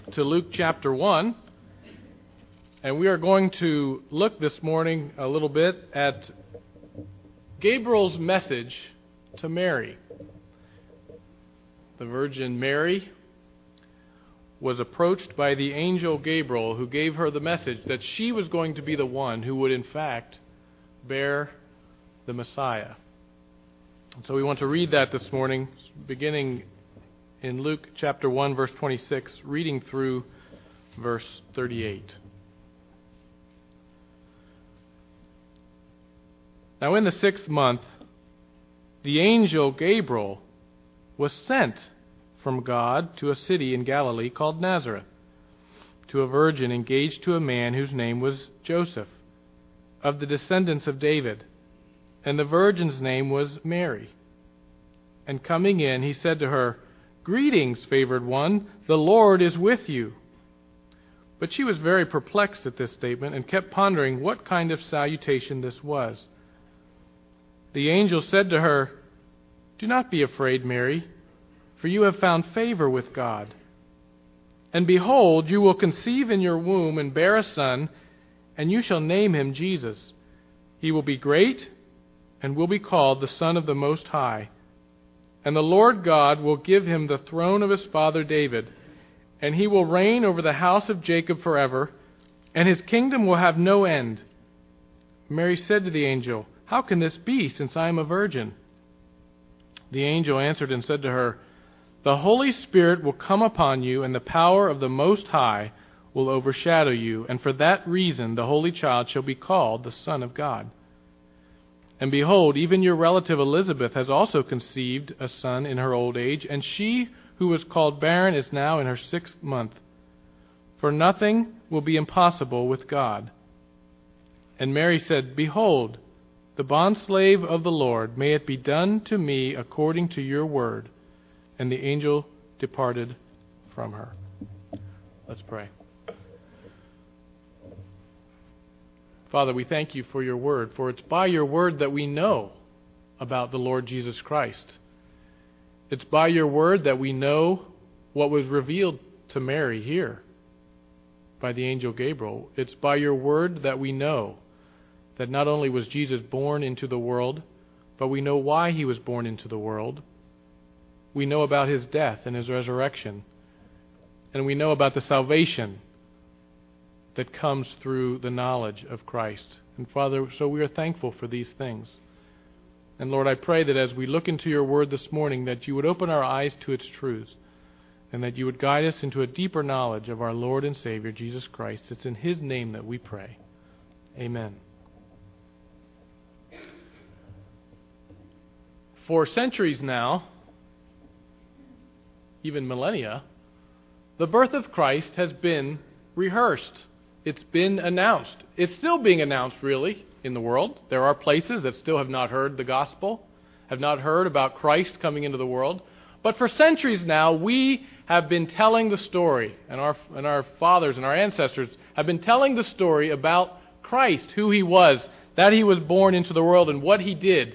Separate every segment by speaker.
Speaker 1: to Luke chapter 1, and we are going to look this morning a little bit at Gabriel's message to Mary. The Virgin Mary was approached by the angel Gabriel, who gave her the message that she was going to be the one who would in fact bear the Messiah. And so we want to read that this morning, beginning in Luke chapter 1, verse 26, reading through verse 38. Now in the 6th month, the angel Gabriel was sent from God to a city in Galilee called Nazareth, to a virgin engaged to a man whose name was Joseph, of the descendants of David. And the virgin's name was Mary. And coming in, he said to her, "Greetings, favored one, the Lord is with you." But she was very perplexed at this statement and kept pondering what kind of salutation this was. The angel said to her, "Do not be afraid, Mary, for you have found favor with God. And behold, you will conceive in your womb and bear a son, and you shall name him Jesus. He will be great and will be called the Son of the Most High. And the Lord God will give him the throne of his father David, and he will reign over the house of Jacob forever, and his kingdom will have no end." Mary said to the angel, "How can this be, since I am a virgin?" The angel answered and said to her, "The Holy Spirit will come upon you, and the power of the Most High will overshadow you, and for that reason the Holy Child shall be called the Son of God. And behold, even your relative Elizabeth has also conceived a son in her old age, and she who was called barren is now in her 6th month. For nothing will be impossible with God." And Mary said, "Behold, the bondslave of the Lord, may it be done to me according to your word." And the angel departed from her. Let's pray. Father, we thank you for your word, for it's by your word that we know about the Lord Jesus Christ. It's by your word that we know what was revealed to Mary here by the angel Gabriel. It's by your word that we know that not only was Jesus born into the world, but we know why he was born into the world. We know about his death and his resurrection. And we know about the salvation that comes through the knowledge of Christ. And Father, so we are thankful for these things. And Lord, I pray that as we look into your word this morning, that you would open our eyes to its truths, and that you would guide us into a deeper knowledge of our Lord and Savior, Jesus Christ. It's in his name that we pray. Amen. For centuries now, even millennia, the birth of Christ has been rehearsed. It's been announced. It's still being announced, really, in the world. There are places that still have not heard the gospel, have not heard about Christ coming into the world. But for centuries now, we have been telling the story, and our fathers and our ancestors have been telling the story about Christ, who he was, that he was born into the world, and what he did.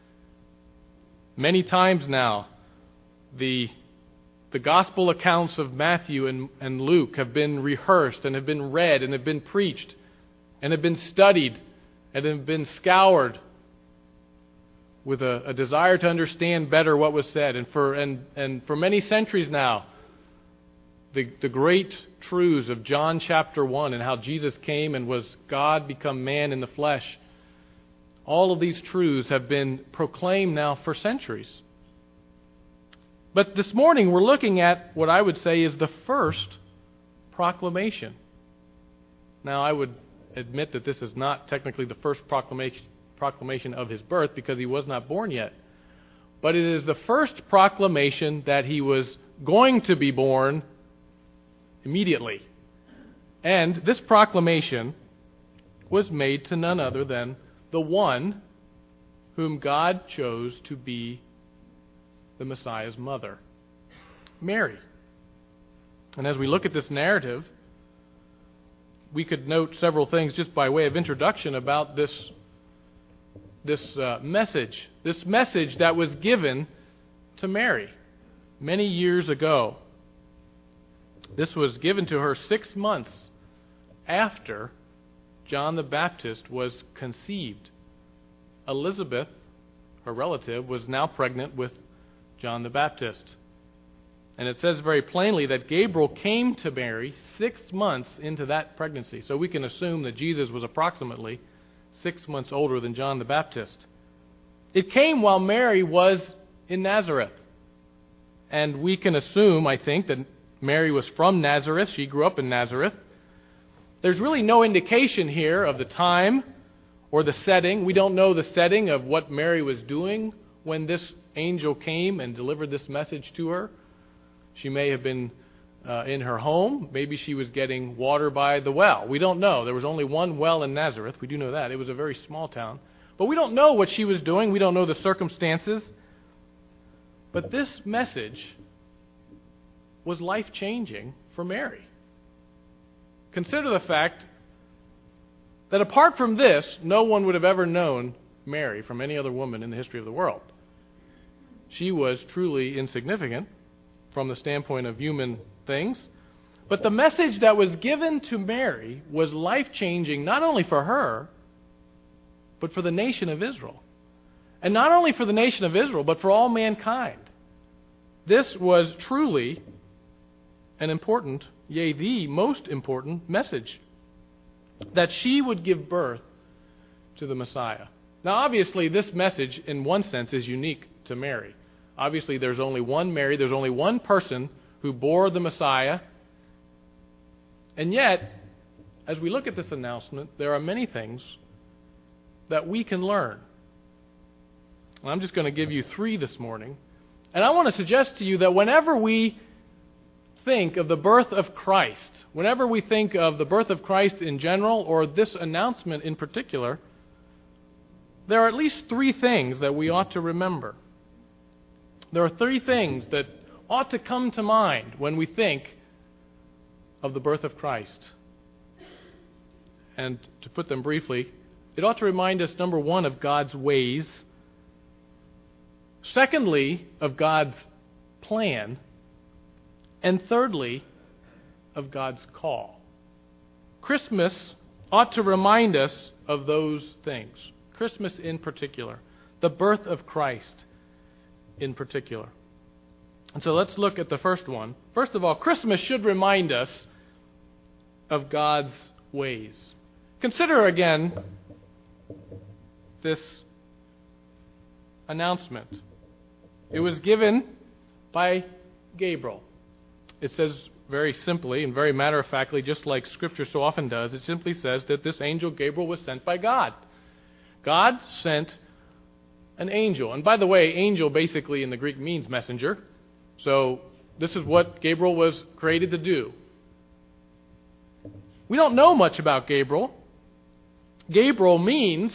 Speaker 1: Many times now, the gospel accounts of Matthew and Luke have been rehearsed and have been read and have been preached and have been studied and have been scoured with a desire to understand better what was said. And for many centuries now, the great truths of John chapter 1 and how Jesus came and was God become man in the flesh, all of these truths have been proclaimed now for centuries. But this morning we're looking at what I would say is the first proclamation. Now I would admit that this is not technically the first proclamation of his birth because he was not born yet. But it is the first proclamation that he was going to be born immediately. And this proclamation was made to none other than the one whom God chose to be the Messiah's mother, Mary. And as we look at this narrative, we could note several things just by way of introduction about this message that was given to Mary many years ago. This was given to her 6 months after John the Baptist was conceived. Elizabeth, her relative, was now pregnant with John the Baptist. And it says very plainly that Gabriel came to Mary 6 months into that pregnancy. So we can assume that Jesus was approximately 6 months older than John the Baptist. It came while Mary was in Nazareth. And we can assume, I think, that Mary was from Nazareth. She grew up in Nazareth. There's really no indication here of the time or the setting. We don't know the setting of what Mary was doing when this angel came and delivered this message to her. She may have been in her home. Maybe she was getting water by the well. We don't know. There was only one well in Nazareth. We do know that. It was a very small town. But we don't know what she was doing. We don't know the circumstances. But this message was life-changing for Mary. Consider the fact that apart from this, no one would have ever known Mary from any other woman in the history of the world. She was truly insignificant from the standpoint of human things. But the message that was given to Mary was life-changing not only for her, but for the nation of Israel. And not only for the nation of Israel, but for all mankind. This was truly an important, yea, the most important message. That she would give birth to the Messiah. Now, obviously, this message, in one sense, is unique to Mary. Obviously, there's only one Mary. There's only one person who bore the Messiah. And yet, as we look at this announcement, there are many things that we can learn. And I'm just going to give you 3 this morning. And I want to suggest to you that whenever we think of the birth of Christ, whenever we think of the birth of Christ in general, or this announcement in particular, there are at least 3 things that we ought to remember. There are 3 things that ought to come to mind when we think of the birth of Christ. And to put them briefly, it ought to remind us, number 1, of God's ways. Secondly, of God's plan. And thirdly, of God's call. Christmas ought to remind us of those things. Christmas in particular. The birth of Christ in particular. And so let's look at the first one. First of all, Christmas should remind us of God's ways. Consider again this announcement. It was given by Gabriel. It says very simply and very matter-of-factly, just like Scripture so often does, it simply says that this angel Gabriel was sent by God. God sent an angel. And by the way, angel basically in the Greek means messenger. So this is what Gabriel was created to do. We don't know much about Gabriel. Gabriel means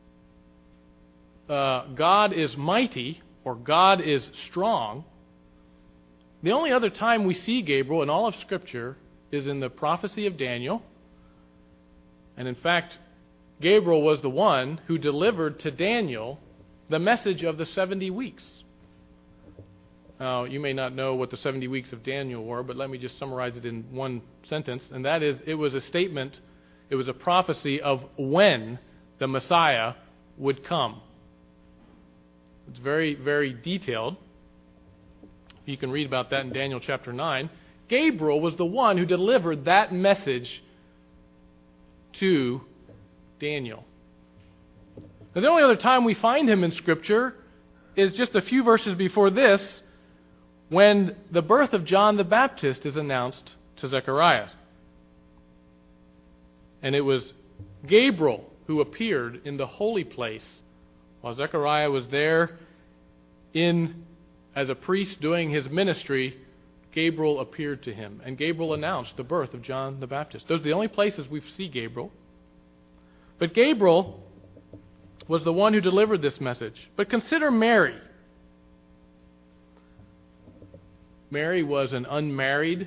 Speaker 1: God is mighty, or God is strong. The only other time we see Gabriel in all of Scripture is in the prophecy of Daniel. And in fact, Gabriel was the one who delivered to Daniel the message of the 70 weeks. Now, you may not know what the 70 weeks of Daniel were, but let me just summarize it in one sentence. And that is, it was a statement, it was a prophecy of when the Messiah would come. It's very, very detailed. You can read about that in Daniel chapter 9. Gabriel was the one who delivered that message to Daniel. Now, the only other time we find him in Scripture is just a few verses before this, when the birth of John the Baptist is announced to Zechariah. And it was Gabriel who appeared in the holy place while Zechariah was there as a priest doing his ministry. Gabriel appeared to him, and Gabriel announced the birth of John the Baptist. Those are the only places we see Gabriel. But Gabriel was the one who delivered this message. But consider Mary. Mary was an unmarried,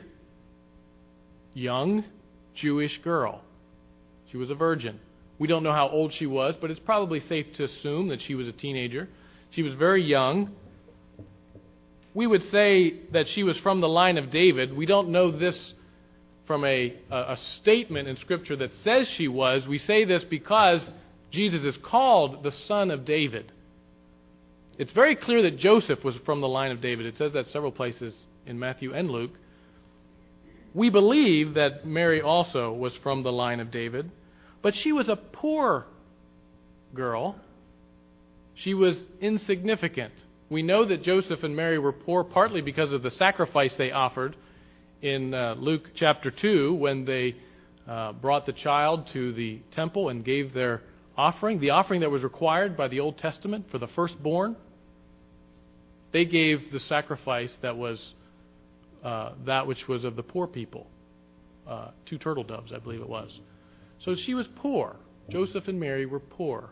Speaker 1: young Jewish girl. She was a virgin. We don't know how old she was, but it's probably safe to assume that she was a teenager. She was very young. we would say that she was from the line of David. We don't know this from a statement in Scripture that says she was. We say this because Jesus is called the Son of David. It's very clear that Joseph was from the line of David. It says that several places in Matthew and Luke. We believe that Mary also was from the line of David, but she was a poor girl. She was insignificant. We know that Joseph and Mary were poor partly because of the sacrifice they offered in Luke chapter 2 when they brought the child to the temple and gave their offering, the offering that was required by the Old Testament for the firstborn. They gave the sacrifice that was that which was of the poor people. 2 turtle doves, I believe it was. So she was poor. Joseph and Mary were poor.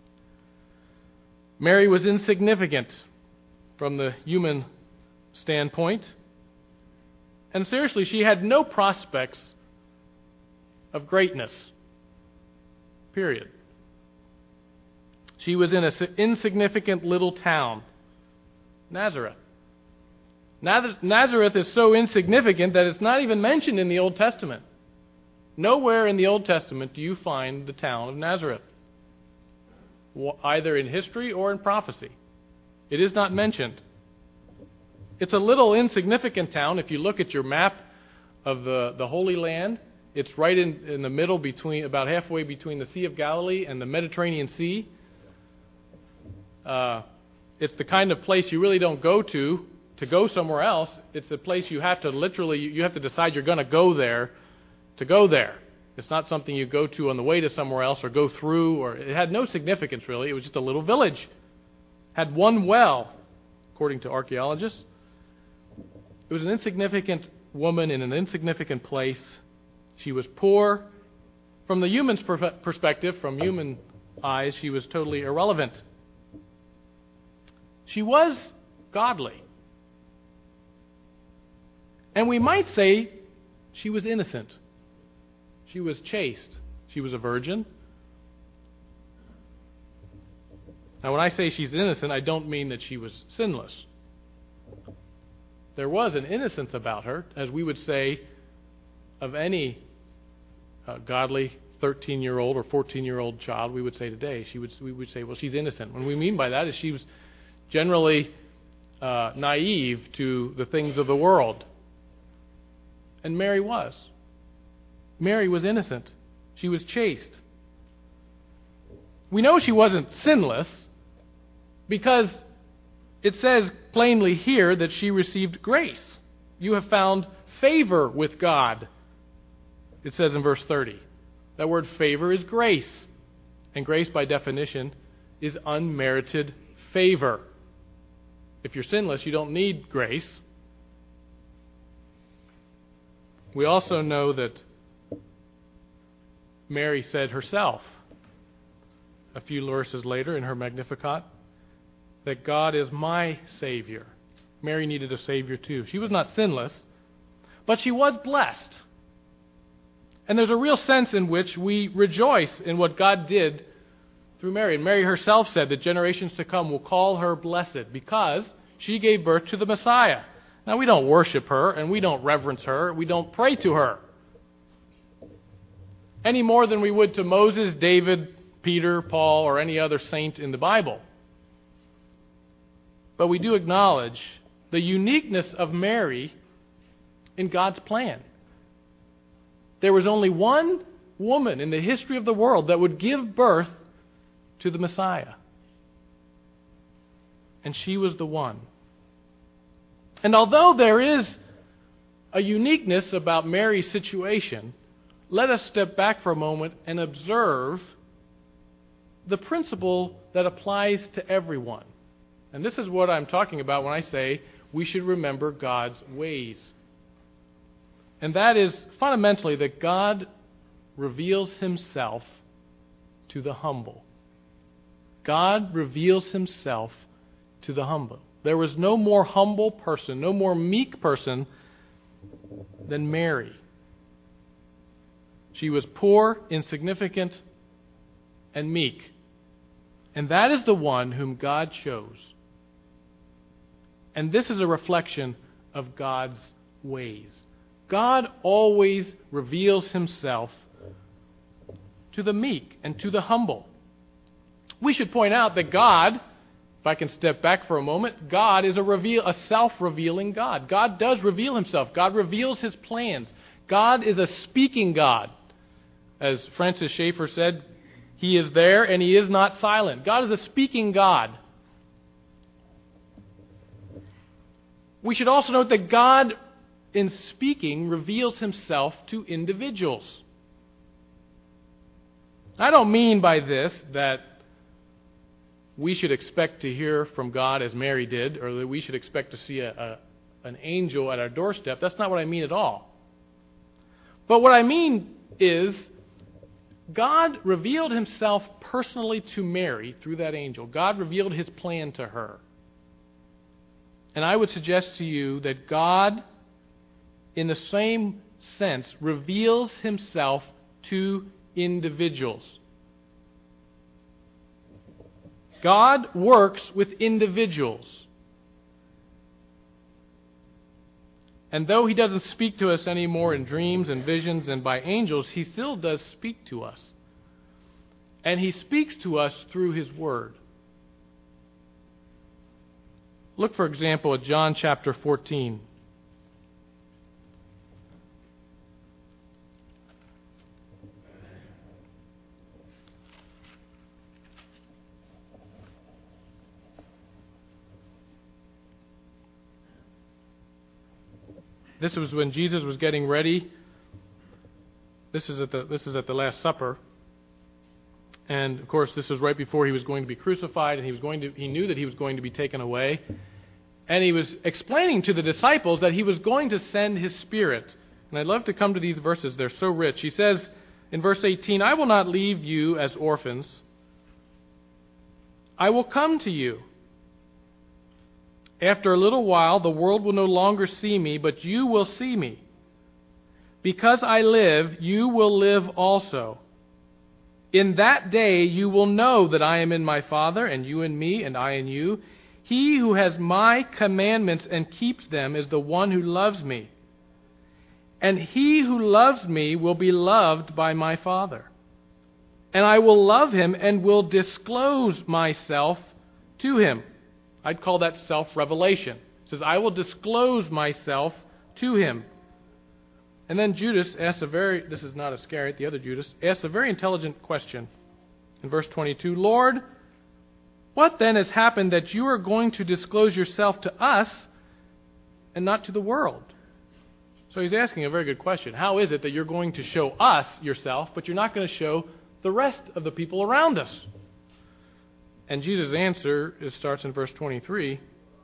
Speaker 1: Mary was insignificant from the human standpoint. And seriously, she had no prospects of greatness. Period. She was in an insignificant little town, Nazareth. Nazareth is so insignificant that it's not even mentioned in the Old Testament. Nowhere in the Old Testament do you find the town of Nazareth, either in history or in prophecy. It is not mentioned. It's a little insignificant town. If you look at your map of the Holy Land, it's right in the middle, between about halfway between the Sea of Galilee and the Mediterranean Sea. It's the kind of place you really don't go to go somewhere else. It's a place you have to decide you're going to go there to go there. It's not something you go to on the way to somewhere else or go through, or it had no significance really. It was just a little village. Had one well, according to archaeologists. It was an insignificant woman in an insignificant place. She was poor. From the human's perspective, from human eyes, she was totally irrelevant. She was godly. And we might say she was innocent. She was chaste. She was a virgin. Now, when I say she's innocent, I don't mean that she was sinless. There was an innocence about her, as we would say of any godly 13-year-old or 14-year-old child, we would say today. We would say, well, she's innocent. What we mean by that is she was generally naive to the things of the world. And Mary was. Mary was innocent. She was chaste. We know she wasn't sinless because it says plainly here that she received grace. You have found favor with God, it says in verse 30. That word favor is grace. And grace, by definition, is unmerited favor. If you're sinless, you don't need grace. We also know that Mary said herself, a few verses later in her Magnificat, that God is my Savior. Mary needed a Savior too. She was not sinless, but she was blessed. And there's a real sense in which we rejoice in what God did through Mary. And Mary herself said that generations to come will call her blessed because she gave birth to the Messiah. Now, we don't worship her and we don't reverence her. We don't pray to her any more than we would to Moses, David, Peter, Paul, or any other saint in the Bible. But we do acknowledge the uniqueness of Mary in God's plan. There was only one woman in the history of the world that would give birth to the Messiah. And she was the one. And although there is a uniqueness about Mary's situation, let us step back for a moment and observe the principle that applies to everyone. And this is what I'm talking about when I say we should remember God's ways. And that is fundamentally that God reveals himself to the humble. God reveals himself to the humble. There was no more humble person, no more meek person than Mary. She was poor, insignificant, and meek. And that is the one whom God chose. And this is a reflection of God's ways. God always reveals himself to the meek and to the humble. We should point out that God, if I can step back for a moment, God is a self-revealing God. God does reveal himself. God reveals his plans. God is a speaking God. As Francis Schaeffer said, he is there and he is not silent. God is a speaking God. We should also note that God, in speaking, reveals himself to individuals. I don't mean by this that we should expect to hear from God as Mary did, or that we should expect to see an angel at our doorstep. That's not what I mean at all. But what I mean is, God revealed himself personally to Mary through that angel. God revealed his plan to her. And I would suggest to you that God, in the same sense, reveals himself to individuals. God works with individuals. And though he doesn't speak to us anymore in dreams and visions and by angels, he still does speak to us. And he speaks to us through his word. Look, for example, at John chapter 14. This was when Jesus was getting ready. This is at the Last Supper. And of course, this was right before he was going to be crucified, and he knew that he was going to be taken away. And he was explaining to the disciples that he was going to send his Spirit. And I'd love to come to these verses. They're so rich. He says in verse 18, "I will not leave you as orphans. I will come to you. After a little while, the world will no longer see me, but you will see me. Because I live, you will live also. In that day you will know that I am in my Father, and you in me, and I in you. He who has my commandments and keeps them is the one who loves me. And he who loves me will be loved by my Father. And I will love him and will disclose myself to him." I'd call that self-revelation. It says, I will disclose myself to him. And then Judas asks this is not Iscariot, the other Judas, asks a very intelligent question. In verse 22, "Lord, what then has happened that you are going to disclose yourself to us and not to the world?" So he's asking a very good question. How is it that you're going to show us yourself, but you're not going to show the rest of the people around us? And Jesus' answer starts in verse 23.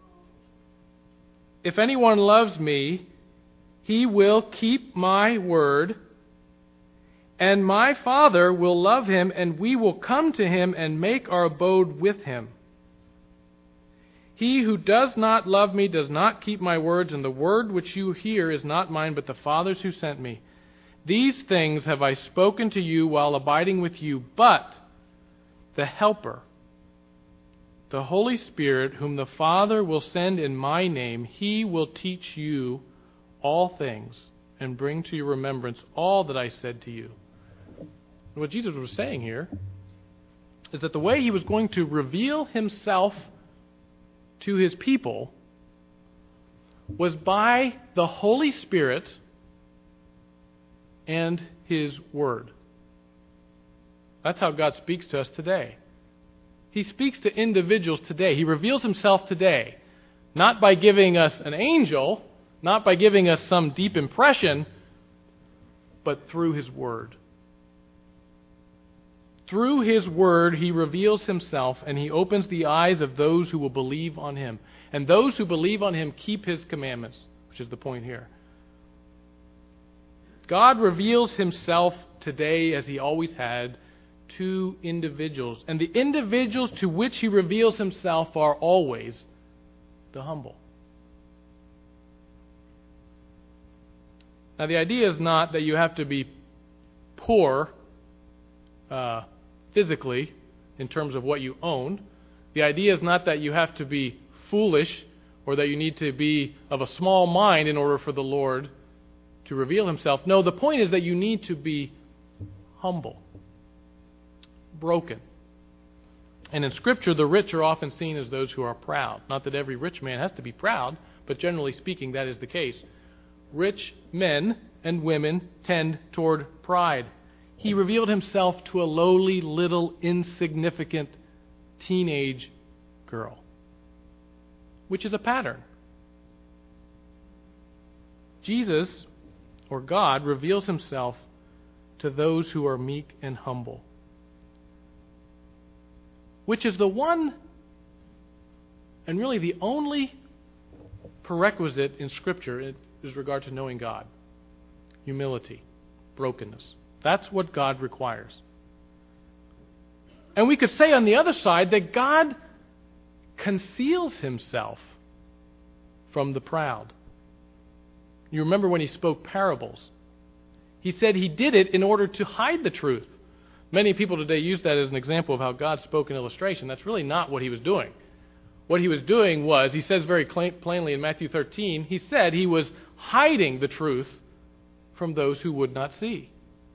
Speaker 1: "If anyone loves me, he will keep my word, and my Father will love him, and we will come to him and make our abode with him. He who does not love me does not keep my words, and the word which you hear is not mine, but the Father's who sent me. These things have I spoken to you while abiding with you, but the Helper, the Holy Spirit, whom the Father will send in my name, he will teach you all things and bring to your remembrance all that I said to you." And what Jesus was saying here is that the way he was going to reveal himself to his people was by the Holy Spirit and his Word. That's how God speaks to us today. He speaks to individuals today. He reveals himself today, not by giving us an angel, not by giving us some deep impression, but through his Word. Through his Word, he reveals himself, and he opens the eyes of those who will believe on him. And those who believe on him keep his commandments, which is the point here. God reveals himself today, as he always had, to individuals. And the individuals to which he reveals himself are always the humble. Now, the idea is not that you have to be poor physically in terms of what you own. The idea is not that you have to be foolish or that you need to be of a small mind in order for the Lord to reveal himself. No, the point is that you need to be humble, broken. And in Scripture, the rich are often seen as those who are proud. Not that every rich man has to be proud, but generally speaking, that is the case. Rich men and women tend toward pride. He revealed himself to a lowly, little, insignificant teenage girl, which is a pattern. Jesus, or God, reveals himself to those who are meek and humble, which is the one and really the only prerequisite in Scripture with regard to knowing God. Humility, brokenness. That's what God requires. And we could say on the other side that God conceals himself from the proud. You remember when he spoke parables. He said he did it in order to hide the truth. Many people today use that as an example of how God spoke in illustration. That's really not what he was doing. What he was doing was, he says very plainly in Matthew 13, he said he was hiding the truth from those who would not see.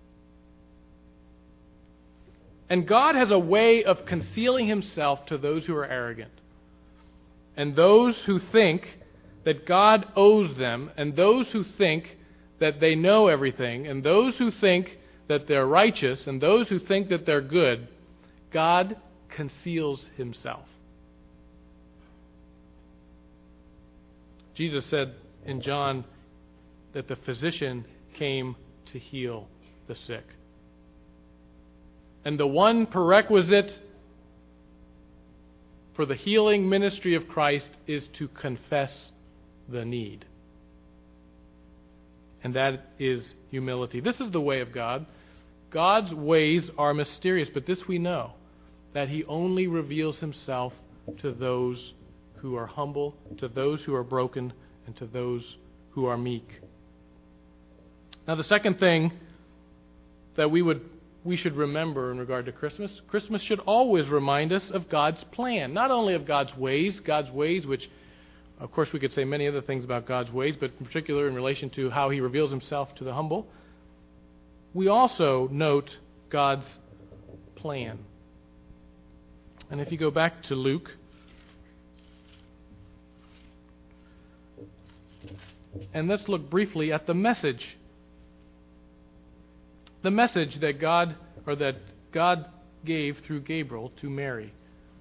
Speaker 1: And God has a way of concealing himself to those who are arrogant, and those who think that God owes them, and those who think that they know everything, and those who think that they're righteous, and those who think that they're good. God conceals himself. Jesus said in John that the physician came to heal the sick. And the one prerequisite for the healing ministry of Christ is to confess the need. And that is humility. This is the way of God. God's ways are mysterious, but this we know, that he only reveals himself to those who are humble, to those who are broken, and to those who are meek. Now, the second thing that we should remember in regard to Christmas should always remind us of God's plan. Not only of God's ways, which, of course, we could say many other things about God's ways, but in particular in relation to how he reveals himself to the humble. We also note God's plan. And if you go back to Luke, and let's look briefly at the message. The message that God gave through Gabriel to Mary.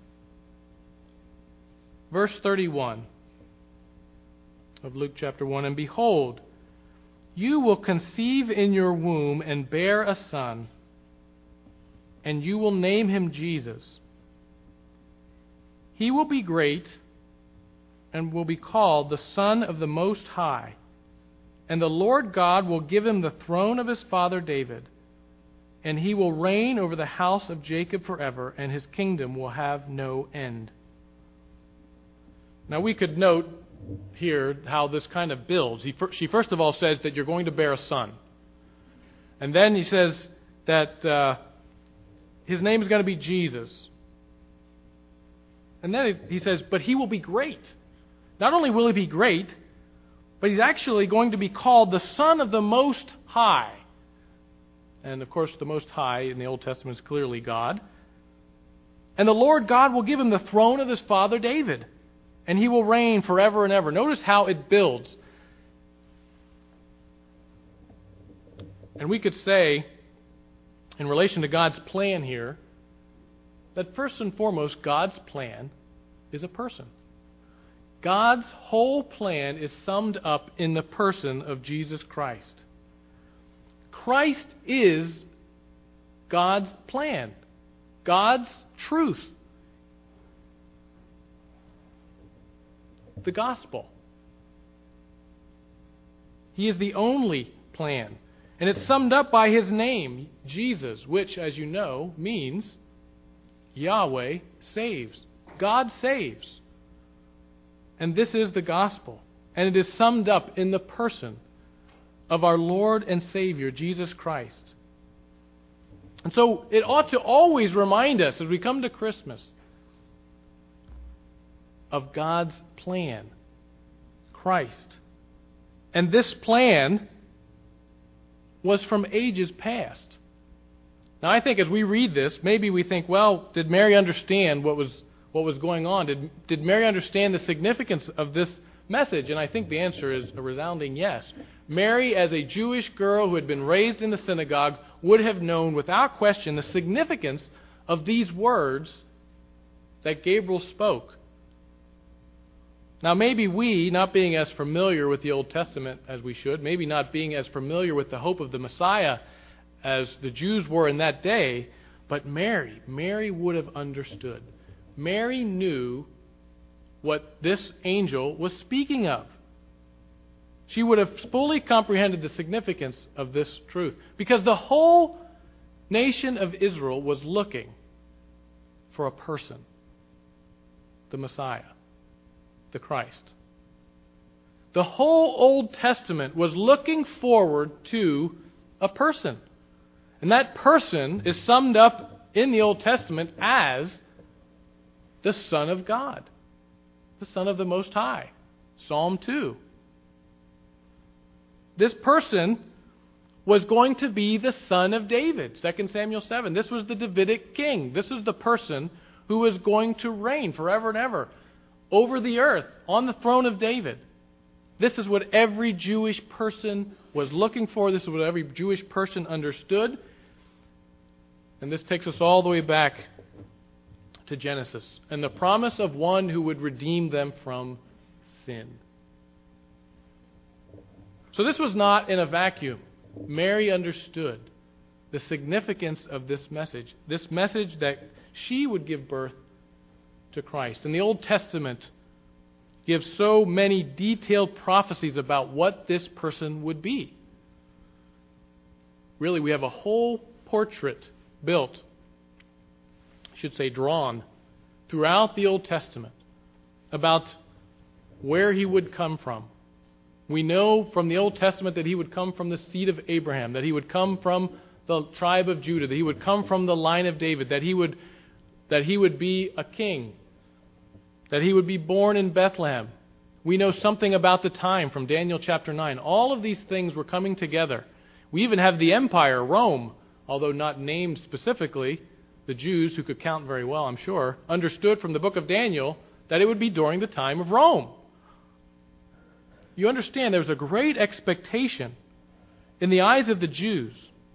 Speaker 1: Verse 31 of Luke chapter 1, and behold, you will conceive in your womb and bear a son, and you will name him Jesus. He will be great and will be called the Son of the Most High. And the Lord God will give him the throne of his father David, and he will reign over the house of Jacob forever, and his kingdom will have no end. Now we could note here how this kind of builds. She first of all says that you're going to bear a son. And then he says that his name is going to be Jesus. And then he says, but he will be great. Not only will he be great, but he's actually going to be called the Son of the Most High. And of course, the Most High in the Old Testament is clearly God. And the Lord God will give him the throne of his father David, and he will reign forever and ever. Notice how it builds. And we could say, in relation to God's plan here, that first and foremost, God's plan is a person. God's whole plan is summed up in the person of Jesus Christ. Christ is God's plan, God's truth, the gospel. He is the only plan. And it's summed up by his name, Jesus, which, as you know, means Yahweh saves. God saves. And this is the gospel. And it is summed up in the person of our Lord and Savior, Jesus Christ. And so it ought to always remind us as we come to Christmas of God's plan, Christ. And this plan was from ages past. Now, I think as we read this, maybe we think, well, did Mary understand what was going on? Did Mary understand the significance of this message? And I think the answer is a resounding yes. Mary, as a Jewish girl who had been raised in the synagogue, would have known without question the significance of these words that Gabriel spoke. Now, maybe we, not being as familiar with the Old Testament as we should, maybe not being as familiar with the hope of the Messiah as the Jews were in that day, but Mary would have understood. Mary knew what this angel was speaking of. She would have fully comprehended the significance of this truth, because the whole nation of Israel was looking for a person, the Messiah, the Christ. The whole Old Testament was looking forward to a person. And that person is summed up in the Old Testament as the Son of God, the Son of the Most High. Psalm 2. This person was going to be the son of David, 2 Samuel 7. This was the Davidic king. This was the person who was going to reign forever and ever over the earth on the throne of David. This is what every Jewish person was looking for. This is what every Jewish person understood. And this takes us all the way back to Genesis and the promise of one who would redeem them from sin. So this was not in a vacuum. Mary understood the significance of this message that she would give birth to Christ. And the Old Testament gives so many detailed prophecies about what this person would be. Really, we have a whole portrait built, I should say drawn, throughout the Old Testament about where he would come from. We know from the Old Testament that he would come from the seed of Abraham, that he would come from the tribe of Judah, that he would come from the line of David, that he would be a king, that he would be born in Bethlehem. We know something about the time from Daniel chapter 9. All of these things were coming together. We even have the empire, Rome, although not named specifically. The Jews, who could count very well, I'm sure, understood from the book of Daniel that it would be during the time of Rome. You understand there was a great expectation in the eyes of the Jews.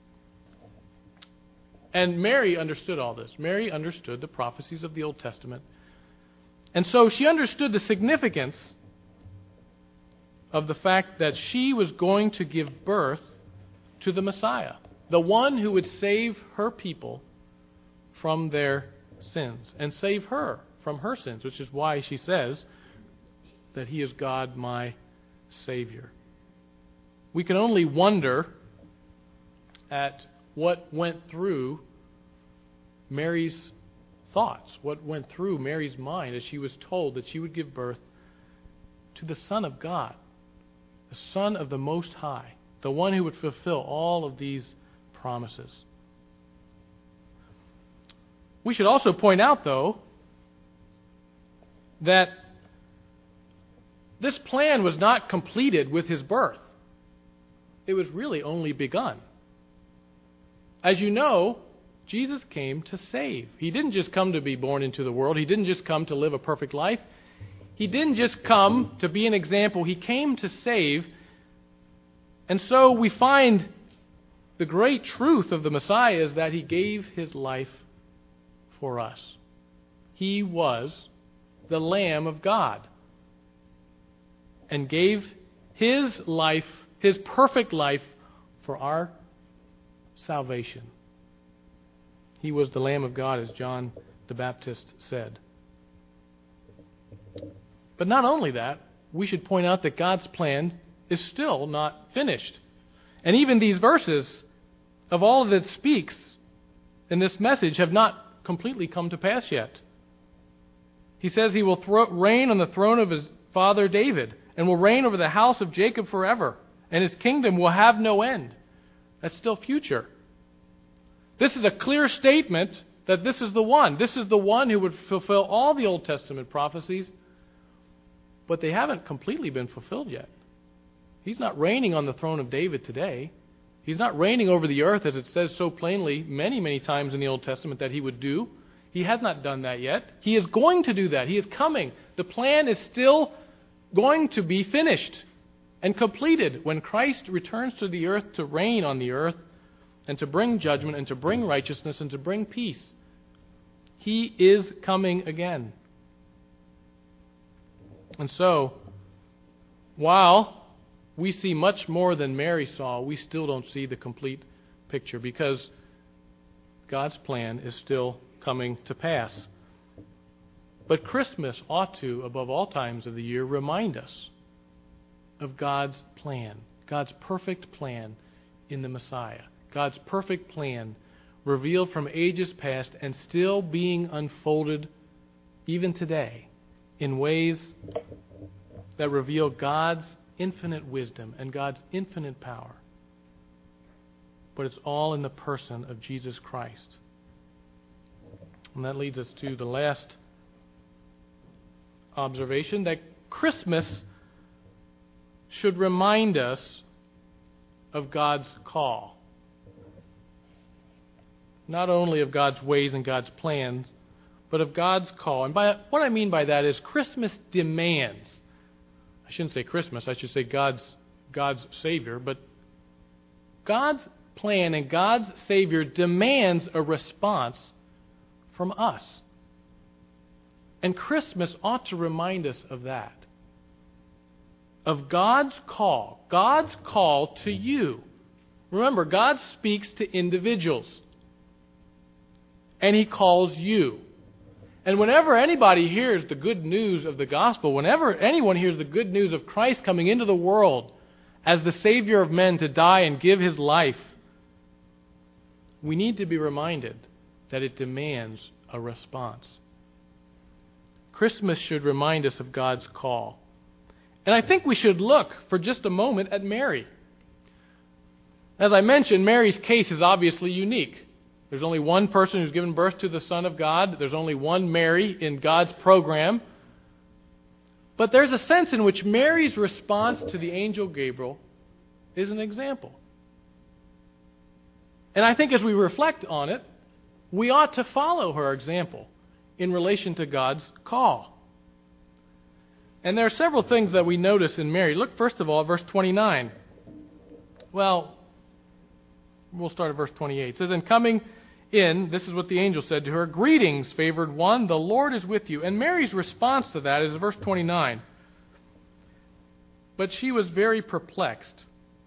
Speaker 1: And Mary understood all this. Mary understood the prophecies of the Old Testament. And so she understood the significance of the fact that she was going to give birth to the Messiah, the one who would save her people from their sins and save her from her sins, which is why she says that he is God, my Savior. We can only wonder at what went through Mary's thoughts, what went through Mary's mind as she was told that she would give birth to the Son of God, the Son of the Most High, the one who would fulfill all of these promises. We should also point out, though, that this plan was not completed with his birth. It was really only begun. As you know, Jesus came to save. He didn't just come to be born into the world. He didn't just come to live a perfect life. He didn't just come to be an example. He came to save. And so we find the great truth of the Messiah is that he gave his life for us. He was the Lamb of God and gave his life, his perfect life, for our salvation. He was the Lamb of God, as John the Baptist said. But not only that, we should point out that God's plan is still not finished. And even these verses, of all that it speaks in this message, have not completely come to pass yet. He says he will reign on the throne of his father David and will reign over the house of Jacob forever, and his kingdom will have no end. That's still future. This is a clear statement that this is the one. This is the one who would fulfill all the Old Testament prophecies but they haven't completely been fulfilled yet. He's not reigning on the throne of David today. He's not reigning over the earth, as it says so plainly many, many times in the Old Testament that he would do. He has not done that yet. He is going to do that. He is coming. The plan is still going to be finished and completed when Christ returns to the earth to reign on the earth and to bring judgment and to bring righteousness and to bring peace. He is coming again. And so, while we see much more than Mary saw, we still don't see the complete picture because God's plan is still coming to pass. But Christmas ought to, above all times of the year, remind us of God's plan, God's perfect plan in the Messiah, God's perfect plan revealed from ages past and still being unfolded even today in ways that reveal God's infinite wisdom and God's infinite power. But it's all in the person of Jesus Christ. And that leads us to the last observation, that Christmas should remind us of God's call. Not only of God's ways and God's plans, but of God's call. And what I mean by that is Christmas demands. I shouldn't say Christmas, I should say God's Savior. But God's plan and God's Savior demands a response from us. And Christmas ought to remind us of that. Of God's call to you. Remember, God speaks to individuals. And He calls you. And whenever anybody hears the good news of the gospel, whenever anyone hears the good news of Christ coming into the world as the Savior of men to die and give His life, we need to be reminded that it demands a response. Christmas should remind us of God's call. And I think we should look for just a moment at Mary. As I mentioned, Mary's case is obviously unique. There's only one person who's given birth to the Son of God. There's only one Mary in God's program. But there's a sense in which Mary's response to the angel Gabriel is an example. And I think as we reflect on it, we ought to follow her example in relation to God's call. And there are several things that we notice in Mary. Look first of all at verse 29. Well, we'll start at verse 28. It says, "And coming in," this is what the angel said to her, "Greetings, favored one, the Lord is with you." And Mary's response to that is verse 29. "But she was very perplexed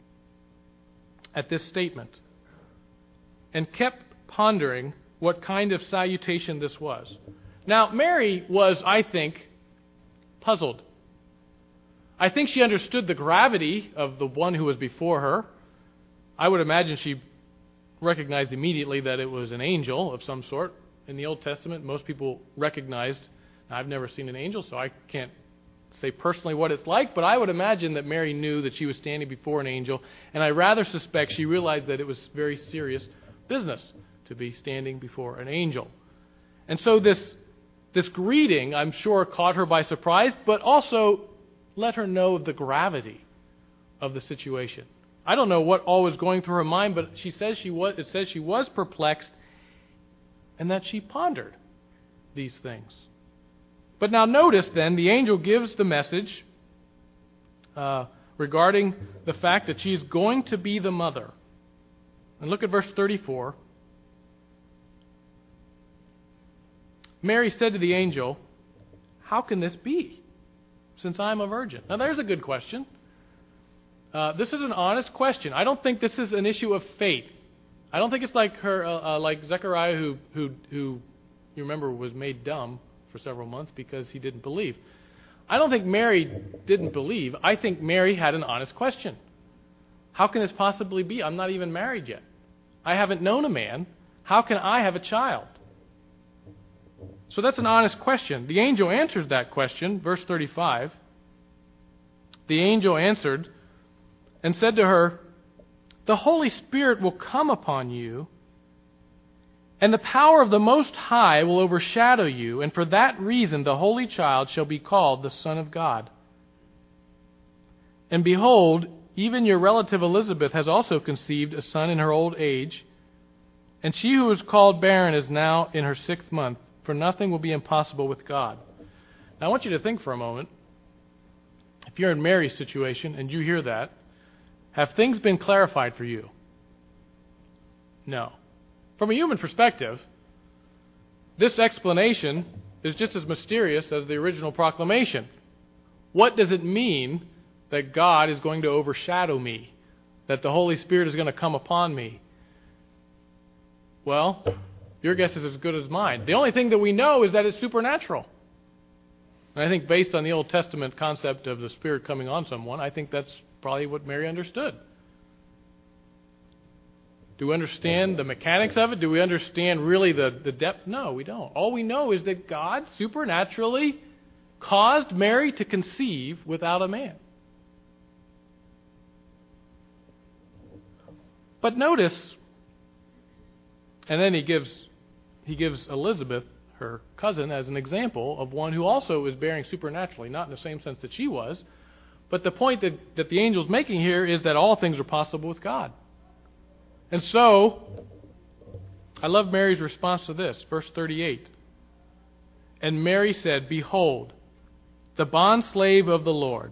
Speaker 1: at this statement and kept pondering what kind of salutation this was." Now, Mary was, I think, puzzled. I think she understood the gravity of the one who was before her. I would imagine she recognized immediately that it was an angel of some sort. In the Old Testament, most people recognized. I've never seen an angel, so I can't say personally what it's like, but I would imagine that Mary knew that she was standing before an angel, and I rather suspect she realized that it was very serious business to be standing before an angel. And so this greeting, I'm sure, caught her by surprise, but also let her know the gravity of the situation. I don't know what all was going through her mind, but it says she was perplexed and that she pondered these things. But now notice then, the angel gives the message regarding the fact that she is going to be the mother. And look at verse 34. Mary said to the angel, "How can this be, since I am a virgin?" Now there's a good question. This is an honest question. I don't think this is an issue of faith. I don't think it's like like Zechariah, who you remember was made dumb for several months because he didn't believe. I don't think Mary didn't believe. I think Mary had an honest question. How can this possibly be? I'm not even married yet. I haven't known a man. How can I have a child? So that's an honest question. The angel answers that question, verse 35. The angel answered and said to her, "The Holy Spirit will come upon you, and the power of the Most High will overshadow you, and for that reason the Holy Child shall be called the Son of God. And behold, even your relative Elizabeth has also conceived a son in her old age, and she who was called barren is now in her 6th month, for nothing will be impossible with God. Now I want you to think for a moment. If you're in Mary's situation and you hear that, have things been clarified for you? No. From a human perspective, this explanation is just as mysterious as the original proclamation. What does it mean that God is going to overshadow me? That the Holy Spirit is going to come upon me? Well, your guess is as good as mine. The only thing that we know is that it's supernatural. And I think based on the Old Testament concept of the Spirit coming on someone, I think that's probably what Mary understood. Do we understand the mechanics of it? Do we understand really the depth? No, we don't. All we know is that God supernaturally caused Mary to conceive without a man. But notice, and then he gives Elizabeth, her cousin, as an example of one who also is bearing supernaturally, not in the same sense that she was. But the point that the angel's making here is that all things are possible with God. And so, I love Mary's response to this, verse 38. And Mary said, Behold, the bondslave of the Lord.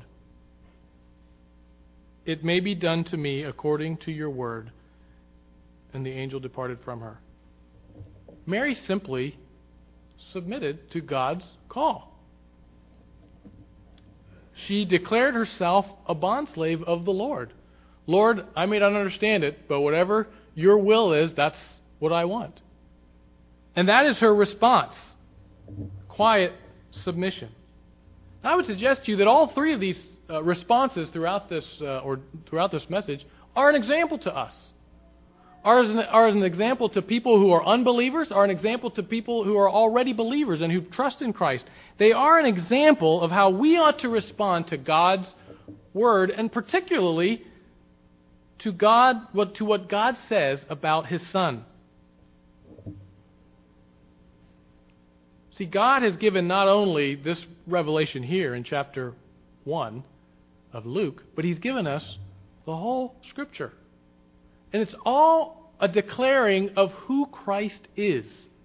Speaker 1: It may be done to me according to your word. And the angel departed from her. Mary simply submitted to God's call. She declared herself a bondslave of the Lord. Lord, I may not understand it, but whatever your will is, that's what I want. And that is her response. Quiet submission. I would suggest to you that all three of these responses throughout this message are an example to us. Are an example to people who are unbelievers, are an example to people who are already believers and who trust in Christ. They are an example of how we ought to respond to God's word, and particularly to what God says about His Son. See, God has given not only this revelation here in chapter 1 of Luke, but He's given us the whole Scripture. And it's all a declaring of who Christ is.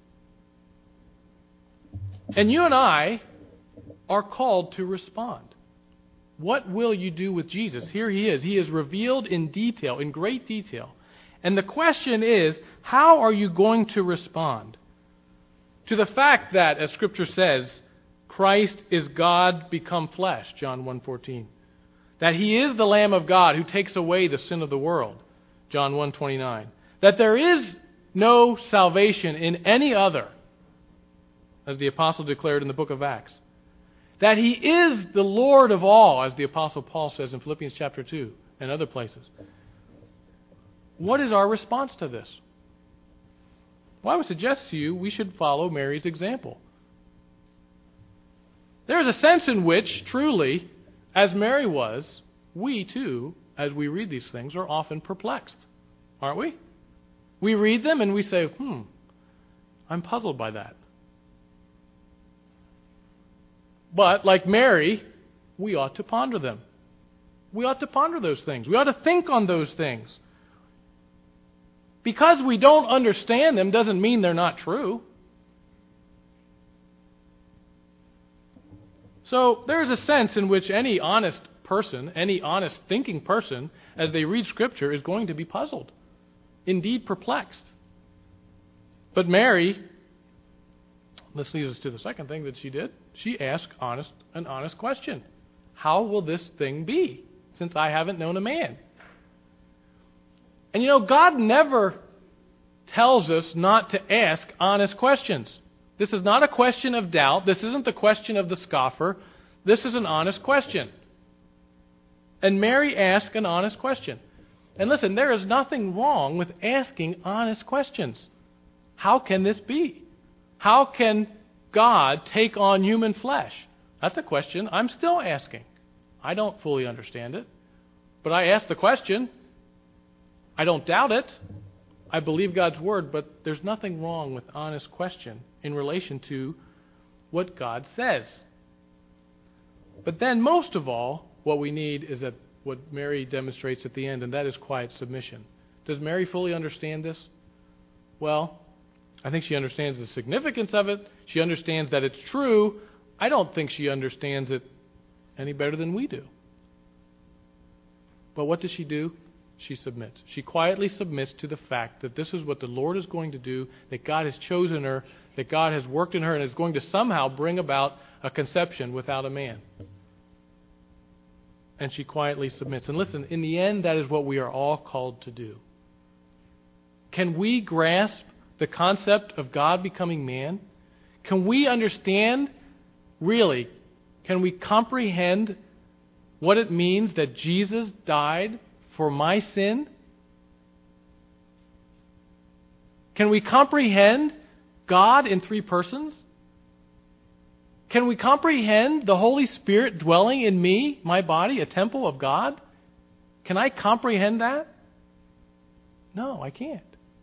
Speaker 1: And you and I are called to respond. What will you do with Jesus? Here He is. He is revealed in detail, in great detail. And the question is, how are you going to respond to the fact that, as Scripture says, Christ is God become flesh, John 1:14. That He is the Lamb of God who takes away the sin of the world, John 1:29. That there is no salvation in any other, as the apostle declared in the book of Acts. That He is the Lord of all, as the apostle Paul says in Philippians chapter 2 and other places. What is our response to this? Well, I would suggest to you we should follow Mary's example. There is a sense in which, truly, as Mary was, we too, as we read these things, are often perplexed. Aren't we? We read them and we say, I'm puzzled by that. But, like Mary, we ought to ponder them. We ought to ponder those things. We ought to think on those things. Because we don't understand them doesn't mean they're not true. So there's a sense in which any honest person, any honest thinking person, as they read Scripture, is going to be puzzled, indeed perplexed. But Mary, this leads us to the second thing that she did. She asked an honest question. How will this thing be, since I haven't known a man? And God never tells us not to ask honest questions. This is not a question of doubt. This isn't the question of the scoffer. This is an honest question. And Mary asked an honest question. And listen, there is nothing wrong with asking honest questions. How can this be? How can God take on human flesh? That's a question I'm still asking. I don't fully understand it. But I ask the question. I don't doubt it. I believe God's word, but there's nothing wrong with honest question in relation to what God says. But then, most of all, what we need is a what Mary demonstrates at the end, and that is quiet submission. Does Mary fully understand this? Well, I think she understands the significance of it. She understands that it's true. I don't think she understands it any better than we do. But what does she do? She submits. She quietly submits to the fact that this is what the Lord is going to do, that God has chosen her, that God has worked in her and is going to somehow bring about a conception without a man. And she quietly submits. And listen, in the end, that is what we are all called to do. Can we grasp the concept of God becoming man? Can we understand, really, can we comprehend what it means that Jesus died for my sin? Can we comprehend God in three persons? Can we comprehend the Holy Spirit dwelling in me, my body, a temple of God? Can I comprehend that? No, I can't.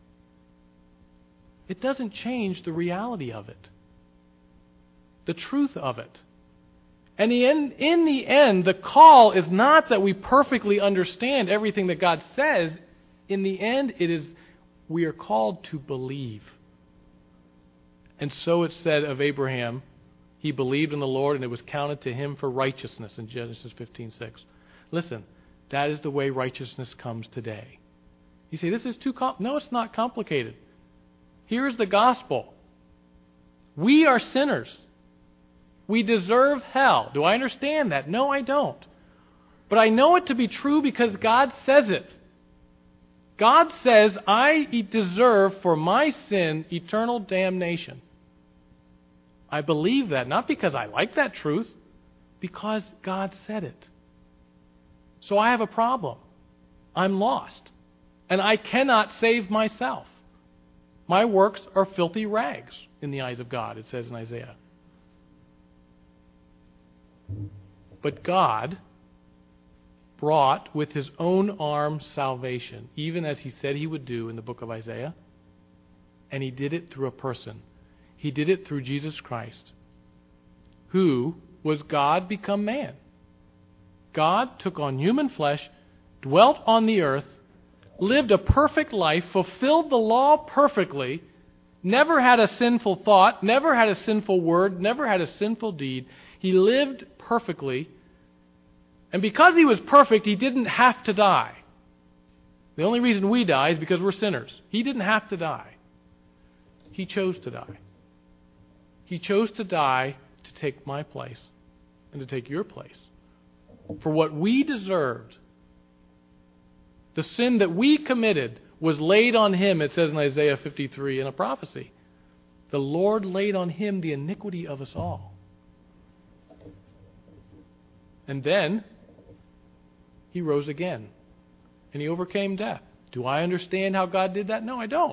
Speaker 1: It doesn't change the reality of it, the truth of it. And in the end, the call is not that we perfectly understand everything that God says. In the end, it is we are called to believe. And so it said of Abraham, he believed in the Lord and it was counted to him for righteousness in Genesis 15:6. Listen, that is the way righteousness comes today. You say, this is too No, it's not complicated. Here's the gospel. We are sinners. We deserve hell. Do I understand that? No, I don't. But I know it to be true because God says it. God says, I deserve for my sin eternal damnation. I believe that, not because I like that truth, because God said it. So I have a problem. I'm lost. And I cannot save myself. My works are filthy rags in the eyes of God, it says in Isaiah. But God brought with His own arm salvation, even as He said He would do in the book of Isaiah. And He did it through a person. He did it through Jesus Christ, who was God become man. God took on human flesh, dwelt on the earth, lived a perfect life, fulfilled the law perfectly, never had a sinful thought, never had a sinful word, never had a sinful deed. He lived perfectly. And because He was perfect, He didn't have to die. The only reason we die is because we're sinners. He didn't have to die. He chose to die. He chose to die to take my place and to take your place. For what we deserved, the sin that we committed was laid on Him, it says in Isaiah 53 in a prophecy. The Lord laid on Him the iniquity of us all. And then He rose again. And He overcame death. Do I understand how God did that? No, I don't.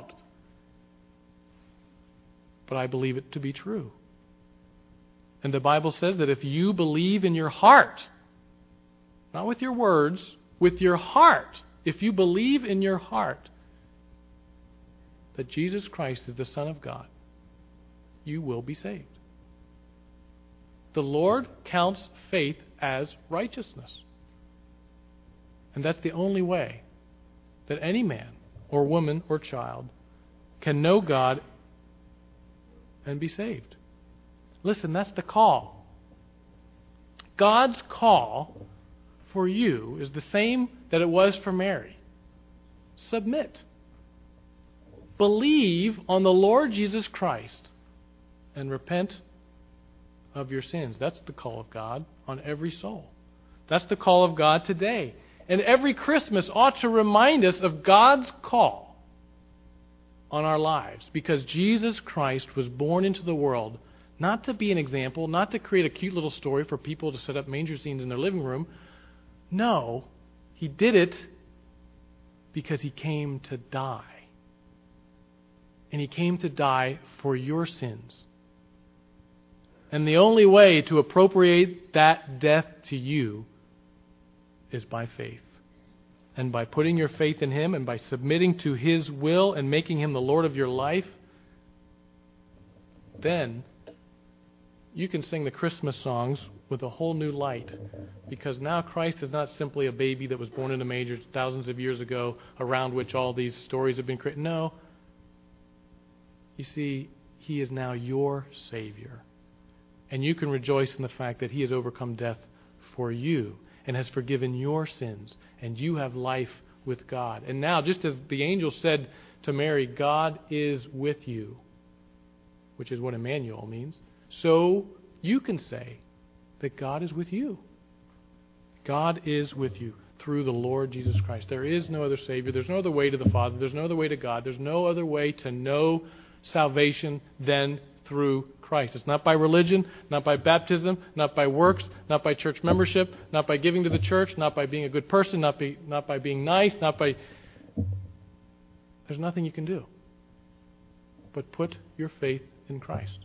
Speaker 1: But I believe it to be true. And the Bible says that if you believe in your heart, not with your words, with your heart, if you believe in your heart that Jesus Christ is the Son of God, you will be saved. The Lord counts faith as righteousness. And that's the only way that any man or woman or child can know God and be saved. Listen, that's the call. God's call for you is the same that it was for Mary. Submit. Believe on the Lord Jesus Christ and repent of your sins. That's the call of God on every soul. That's the call of God today. And every Christmas ought to remind us of God's call on our lives, because Jesus Christ was born into the world not to be an example, not to create a cute little story for people to set up manger scenes in their living room. No, He did it because He came to die. And He came to die for your sins. And the only way to appropriate that death to you is by faith. And by putting your faith in Him and by submitting to His will and making Him the Lord of your life, then you can sing the Christmas songs with a whole new light, because now Christ is not simply a baby that was born in a manger thousands of years ago around which all these stories have been created. No. You see, He is now your Savior. And you can rejoice in the fact that He has overcome death for you and has forgiven your sins. And you have life with God. And now, just as the angel said to Mary, God is with you, which is what Emmanuel means, so you can say that God is with you. God is with you through the Lord Jesus Christ. There is no other Savior. There's no other way to the Father. There's no other way to God. There's no other way to know salvation than through Christ. It's not by religion, not by baptism, not by works, not by church membership, not by giving to the church, not by being a good person, not by being nice, There's nothing you can do but put your faith in Christ.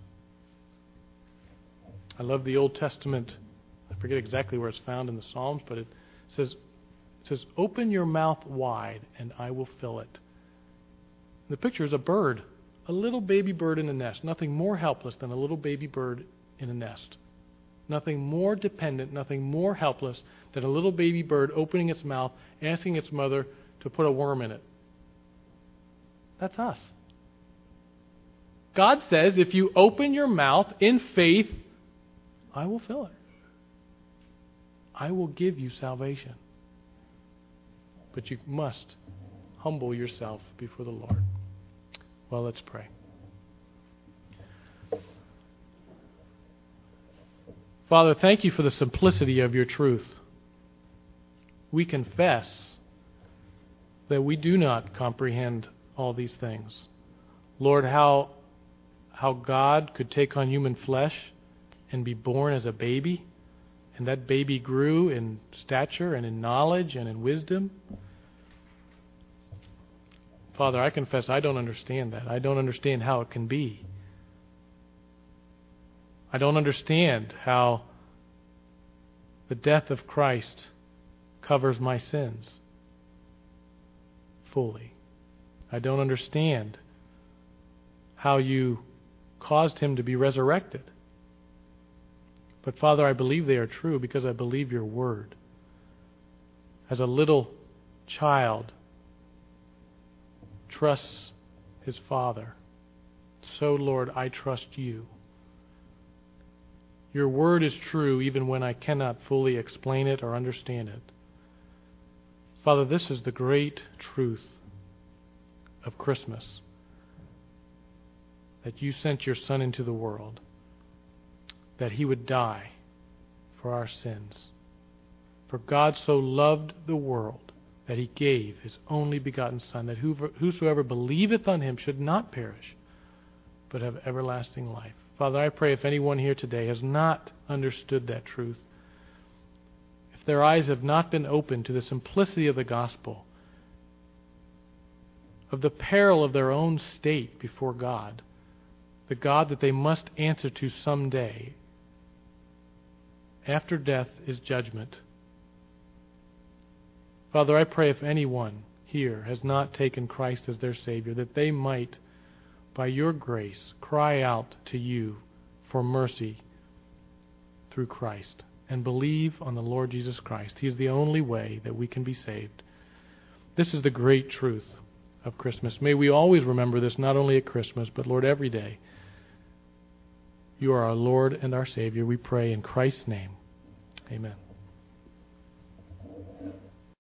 Speaker 1: I love the Old Testament. I forget exactly where it's found in the Psalms, but it says, open your mouth wide and I will fill it. The picture is a bird, a little baby bird in a nest. Nothing more helpless than a little baby bird in a nest. Nothing more dependent, nothing more helpless than a little baby bird opening its mouth, asking its mother to put a worm in it. That's us. God says, if you open your mouth in faith, I will fill it. I will give you salvation. But you must humble yourself before the Lord. Well, let's pray. Father, thank you for the simplicity of your truth. We confess that we do not comprehend all these things. Lord, how God could take on human flesh and be born as a baby, and that baby grew in stature and in knowledge and in wisdom. Father, I confess I don't understand that. I don't understand how it can be. I don't understand how the death of Christ covers my sins fully. I don't understand how you caused him to be resurrected. But Father, I believe they are true because I believe your word. As a little child trusts his father, so Lord, I trust you. Your word is true even when I cannot fully explain it or understand it. Father, this is the great truth of Christmas, that you sent your Son into the world, that he would die for our sins. For God so loved the world that he gave his only begotten Son, that whosoever believeth on him should not perish, but have everlasting life. Father, I pray if anyone here today has not understood that truth, if their eyes have not been opened to the simplicity of the gospel, of the peril of their own state before God, the God that they must answer to someday. After death is judgment. Father, I pray if anyone here has not taken Christ as their Savior, that they might, by your grace, cry out to you for mercy through Christ and believe on the Lord Jesus Christ. He is the only way that we can be saved. This is the great truth of Christmas. May we always remember this, not only at Christmas, but Lord, every day. You are our Lord and our Savior. We pray in Christ's name. Amen.